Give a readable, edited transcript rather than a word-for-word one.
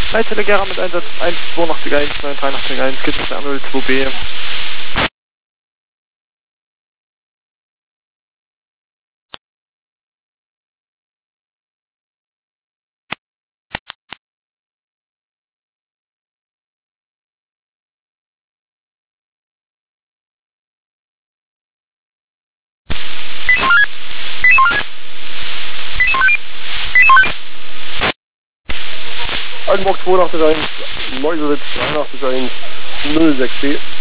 Leitzelle Gera mit Einsatz 18281, 93881, Skizze 02B. Altenburg 281, Neuselitz 381, 06B.